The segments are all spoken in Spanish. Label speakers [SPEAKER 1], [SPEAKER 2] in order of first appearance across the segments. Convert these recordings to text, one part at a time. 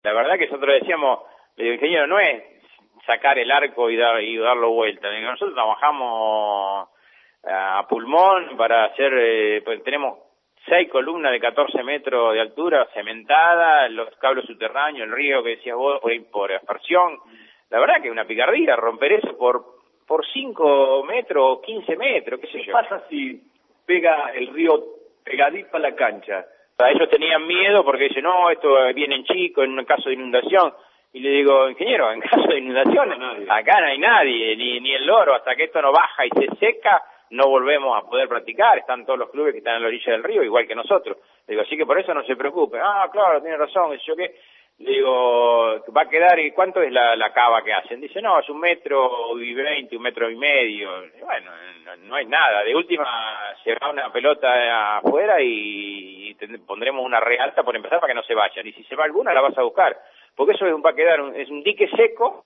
[SPEAKER 1] La verdad que nosotros decíamos, le digo, ingeniero, no es sacar el arco y darlo vuelta. Le digo, nosotros trabajamos a pulmón para hacer, pues tenemos 6 columnas de 14 metros de altura, cementadas, los cables subterráneos, el río que decías vos, por aspersión. La verdad que es una picardía romper eso por 5 metros o 15 metros, qué sé yo.
[SPEAKER 2] ¿Qué pasa si pega el río pegadito a la cancha?
[SPEAKER 1] Ellos tenían miedo porque dicen, no, esto viene en chico en un caso de inundación. Y le digo, ingeniero, en caso de inundación, acá no hay nadie, ni el loro, hasta que esto no baja y se seca, no volvemos a poder practicar. Están todos los clubes que están en la orilla del río, igual que nosotros. Le digo, así que por eso no se preocupe. Ah, claro, tiene razón, yo qué. Le digo, va a quedar, ¿y cuánto es la cava que hacen? Dice, no, es 1,20 m, 1,5 m. Y bueno, no hay nada. De última, se va una pelota afuera y pondremos una re alta por empezar para que no se vayan. Y si se va alguna, la vas a buscar. Porque eso va a quedar, es un dique seco.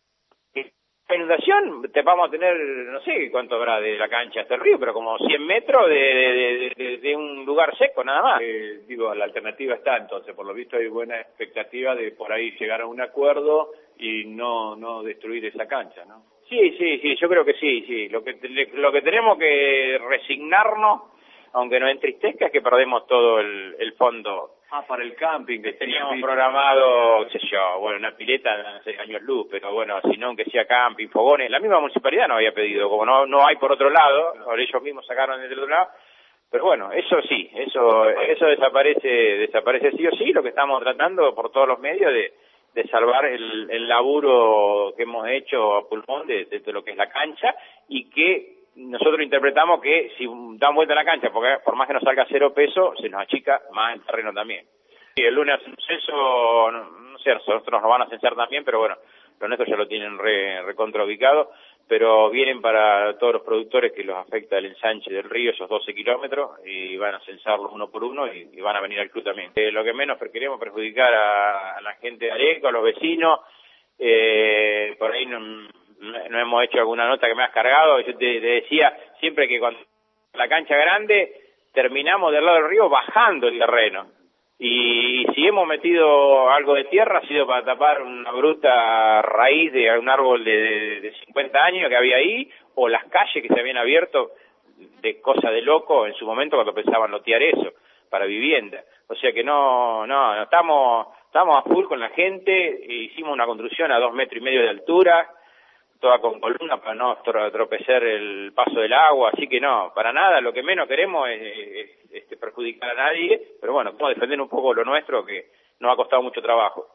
[SPEAKER 1] La inundación te vamos a tener, no sé cuánto habrá de la cancha hasta el río, pero como 100 metros de un lugar seco, nada más.
[SPEAKER 2] Digo, la alternativa está, entonces, por lo visto hay buena expectativa de por ahí llegar a un acuerdo y no destruir esa cancha, ¿no?
[SPEAKER 1] Sí, yo creo que sí. Lo que tenemos que resignarnos, aunque nos entristezca, es que perdemos todo el fondo.
[SPEAKER 2] Para el camping.
[SPEAKER 1] Que teníamos programado, qué sé yo, bueno, una pileta de 6 años luz, pero bueno, si no, que sea camping, fogones. La misma municipalidad nos había pedido, como no hay por otro lado, ahora ellos mismos sacaron del otro lado. Pero bueno, eso sí, eso desaparece sí o sí. Lo que estamos tratando por todos los medios de salvar el laburo que hemos hecho a pulmón de lo que es la cancha, y que nosotros interpretamos que si dan vuelta a la cancha, porque por más que nos salga 0 pesos, se nos achica más el terreno también. Y el lunes hace un censo, no sé, nosotros nos van a censar también, pero bueno, los nuestros ya lo tienen recontra ubicado, pero vienen para todos los productores que los afecta el ensanche del río, esos 12 kilómetros, y van a censarlos uno por uno y van a venir al club también. Lo que menos queremos perjudicar a la gente de Areco, a los vecinos, por ahí no hemos hecho alguna nota que me has cargado. Yo te decía siempre que cuando la cancha grande terminamos del lado del río bajando el terreno, y si hemos metido algo de tierra ha sido para tapar una bruta raíz de un árbol de 50 años que había ahí, o las calles que se habían abierto de cosa de loco en su momento cuando pensaban lotear eso para vivienda. O sea que no estamos a full con la gente. Hicimos una construcción a 2,5 metros de altura, toda con columna para no tropezar el paso del agua, así que no, para nada. Lo que menos queremos es perjudicar a nadie, pero bueno, como defender un poco lo nuestro, que nos ha costado mucho trabajo.